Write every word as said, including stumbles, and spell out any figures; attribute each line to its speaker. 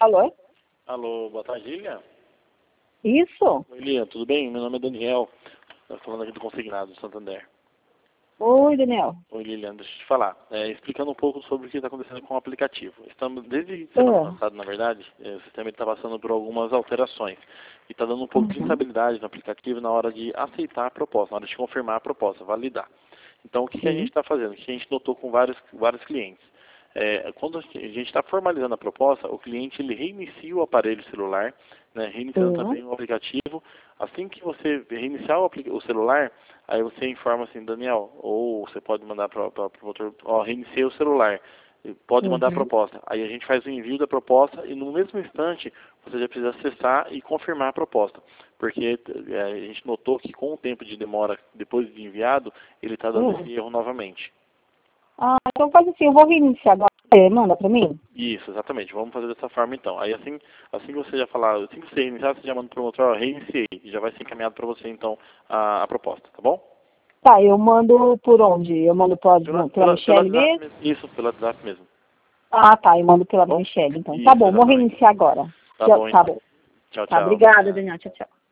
Speaker 1: Alô?
Speaker 2: Alô, boa tarde, Lilian.
Speaker 1: Isso?
Speaker 2: Oi, Lilian, tudo bem? Meu nome é Daniel. Estou falando aqui do Consignado, do Santander.
Speaker 1: Oi, Daniel.
Speaker 2: Oi, Lilian, deixa eu te falar. É, explicando um pouco sobre o que está acontecendo com o aplicativo. Estamos, desde semana
Speaker 1: Ah.
Speaker 2: passada, na verdade, é, o sistema está passando por algumas alterações. E está dando um pouco de
Speaker 1: Uhum.
Speaker 2: instabilidade no aplicativo na hora de aceitar a proposta, na hora de confirmar a proposta, validar. Então, o que, que a gente
Speaker 1: Sim.
Speaker 2: está fazendo? O que a gente notou com vários, vários clientes? É, quando a gente está formalizando a proposta, o cliente ele reinicia o aparelho celular, né, reiniciando
Speaker 1: Uhum.
Speaker 2: também o aplicativo. Assim que você reiniciar o, o celular, aí você informa assim, Daniel, ou você pode mandar para o promotor, ó, reiniciei o celular, pode mandar a
Speaker 1: Uhum.
Speaker 2: proposta. Aí a gente faz o envio da proposta e no mesmo instante você já precisa acessar e confirmar a proposta. Porque é, a gente notou que com o tempo de demora depois de enviado, ele está dando
Speaker 1: Uhum.
Speaker 2: esse erro novamente.
Speaker 1: Ah, então faz assim, eu vou reiniciar agora. Você manda pra mim?
Speaker 2: Isso, exatamente. Vamos fazer dessa forma então. Aí assim, assim que você já falar, assim que você reiniciar, você já manda para o promotor, ó, reiniciei, e já vai ser encaminhado para você então a, a proposta, tá bom?
Speaker 1: Tá, eu mando por onde? Eu mando pela,
Speaker 2: Pela,
Speaker 1: pela
Speaker 2: pela, pela
Speaker 1: Michelle
Speaker 2: WhatsApp
Speaker 1: mesmo?
Speaker 2: mesmo. Isso, pela WhatsApp mesmo.
Speaker 1: Ah, tá, eu mando
Speaker 2: Tá
Speaker 1: pela
Speaker 2: bom?
Speaker 1: Michelle, então. Tá
Speaker 2: Isso,
Speaker 1: bom, vou
Speaker 2: exatamente.
Speaker 1: reiniciar agora.
Speaker 2: Tá
Speaker 1: Tchau,
Speaker 2: bom
Speaker 1: tá
Speaker 2: então.
Speaker 1: bom.
Speaker 2: Tchau,
Speaker 1: Tá,
Speaker 2: tchau.
Speaker 1: obrigada, Daniel. Tchau, tchau.